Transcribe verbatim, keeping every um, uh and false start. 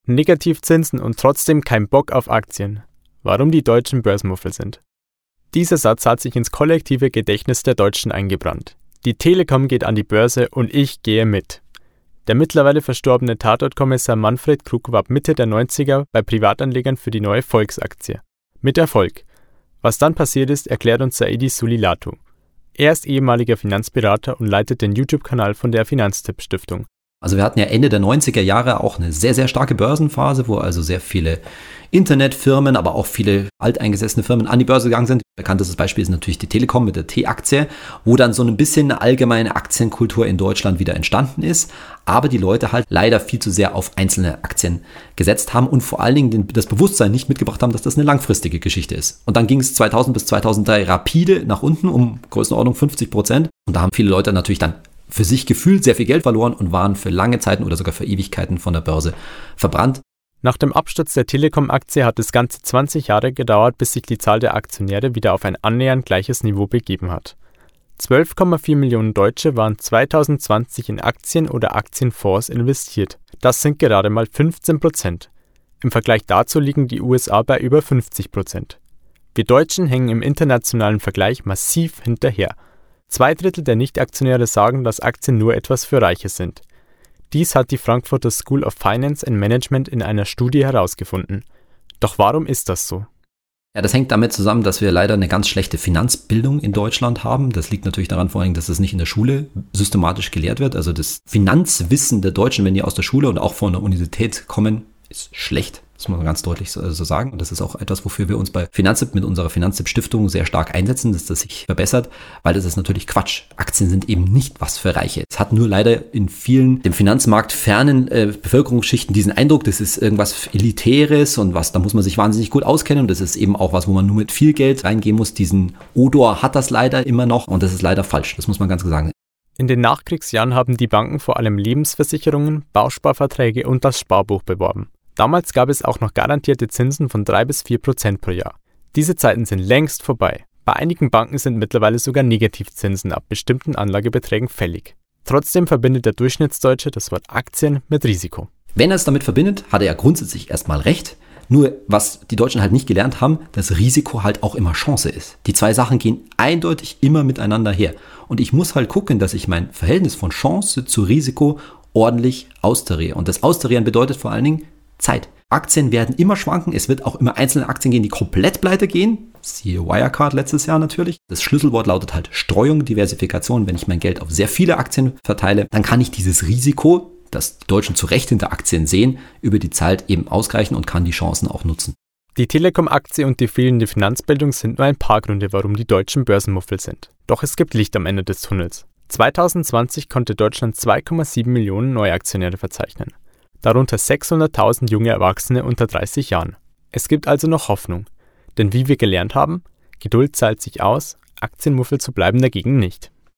Negativzinsen und trotzdem kein Bock auf Aktien. Warum die Deutschen Börsenmuffel sind. Dieser Satz hat sich ins kollektive Gedächtnis der Deutschen eingebrannt. Die Telekom geht an die Börse und ich gehe mit. Der mittlerweile verstorbene Tatortkommissar Manfred Krug warb Mitte der neunziger bei Privatanlegern für die neue Volksaktie. Mit Erfolg. Was dann passiert ist, erklärt uns Saidi Sulilatu. Er ist ehemaliger Finanzberater und leitet den YouTube-Kanal von der Finanztipp-Stiftung. Also wir hatten ja Ende der neunziger Jahre auch eine sehr, sehr starke Börsenphase, wo also sehr viele Internetfirmen, aber auch viele alteingesessene Firmen an die Börse gegangen sind. Bekanntestes Beispiel ist natürlich die Telekom mit der T-Aktie, wo dann so ein bisschen eine allgemeine Aktienkultur in Deutschland wieder entstanden ist, aber die Leute halt leider viel zu sehr auf einzelne Aktien gesetzt haben und vor allen Dingen das Bewusstsein nicht mitgebracht haben, dass das eine langfristige Geschichte ist. Und dann ging es zweitausend bis zweitausenddrei rapide nach unten um Größenordnung fünfzig Prozent und da haben viele Leute natürlich dann für sich gefühlt sehr viel Geld verloren und waren für lange Zeiten oder sogar für Ewigkeiten von der Börse verbrannt. Nach dem Absturz der Telekom-Aktie hat es ganze zwanzig Jahre gedauert, bis sich die Zahl der Aktionäre wieder auf ein annähernd gleiches Niveau begeben hat. zwölf Komma vier Millionen Deutsche waren zweitausendzwanzig in Aktien oder Aktienfonds investiert. Das sind gerade mal fünfzehn Prozent. Im Vergleich dazu liegen die U S A bei über fünfzig Prozent. Wir Deutschen hängen im internationalen Vergleich massiv hinterher. Zwei Drittel der Nicht-Aktionäre sagen, dass Aktien nur etwas für Reiche sind. Dies hat die Frankfurter School of Finance and Management in einer Studie herausgefunden. Doch warum ist das so? Ja, das hängt damit zusammen, dass wir leider eine ganz schlechte Finanzbildung in Deutschland haben. Das liegt natürlich daran vor allem, dass es nicht in der Schule systematisch gelehrt wird. Also das Finanzwissen der Deutschen, wenn die aus der Schule und auch von der Universität kommen, ist schlecht. Das muss man ganz deutlich so, so sagen. Und das ist auch etwas, wofür wir uns bei Finanztipp mit unserer Finanztipp-Stiftung sehr stark einsetzen, dass das sich verbessert, weil das ist natürlich Quatsch. Aktien sind eben nicht was für Reiche. Es hat nur leider in vielen dem Finanzmarkt fernen äh, Bevölkerungsschichten diesen Eindruck, das ist irgendwas Elitäres und was, da muss man sich wahnsinnig gut auskennen. Und das ist eben auch was, wo man nur mit viel Geld reingehen muss. Diesen Odor hat das leider immer noch und das ist leider falsch. Das muss man ganz klar sagen. In den Nachkriegsjahren haben die Banken vor allem Lebensversicherungen, Bausparverträge und das Sparbuch beworben. Damals gab es auch noch garantierte Zinsen von drei bis vier Prozent pro Jahr. Diese Zeiten sind längst vorbei. Bei einigen Banken sind mittlerweile sogar Negativzinsen ab bestimmten Anlagebeträgen fällig. Trotzdem verbindet der Durchschnittsdeutsche das Wort Aktien mit Risiko. Wenn er es damit verbindet, hat er ja grundsätzlich erstmal recht. Nur was die Deutschen halt nicht gelernt haben, dass Risiko halt auch immer Chance ist. Die zwei Sachen gehen eindeutig immer miteinander her. Und ich muss halt gucken, dass ich mein Verhältnis von Chance zu Risiko ordentlich austariere. Und das Austarieren bedeutet vor allen Dingen Zeit. Aktien werden immer schwanken. Es wird auch immer einzelne Aktien gehen, die komplett pleite gehen. Siehe Wirecard letztes Jahr natürlich. Das Schlüsselwort lautet halt Streuung, Diversifikation. Wenn ich mein Geld auf sehr viele Aktien verteile, dann kann ich dieses Risiko, das die Deutschen zu Recht hinter Aktien sehen, über die Zeit eben ausgleichen und kann die Chancen auch nutzen. Die Telekom-Aktie und die fehlende Finanzbildung sind nur ein paar Gründe, warum die Deutschen Börsenmuffel sind. Doch es gibt Licht am Ende des Tunnels. zweitausendzwanzig konnte Deutschland zwei Komma sieben Millionen Neuaktionäre verzeichnen. Darunter sechshunderttausend junge Erwachsene unter dreißig Jahren. Es gibt also noch Hoffnung. Denn wie wir gelernt haben, Geduld zahlt sich aus, Aktienmuffel zu bleiben dagegen nicht.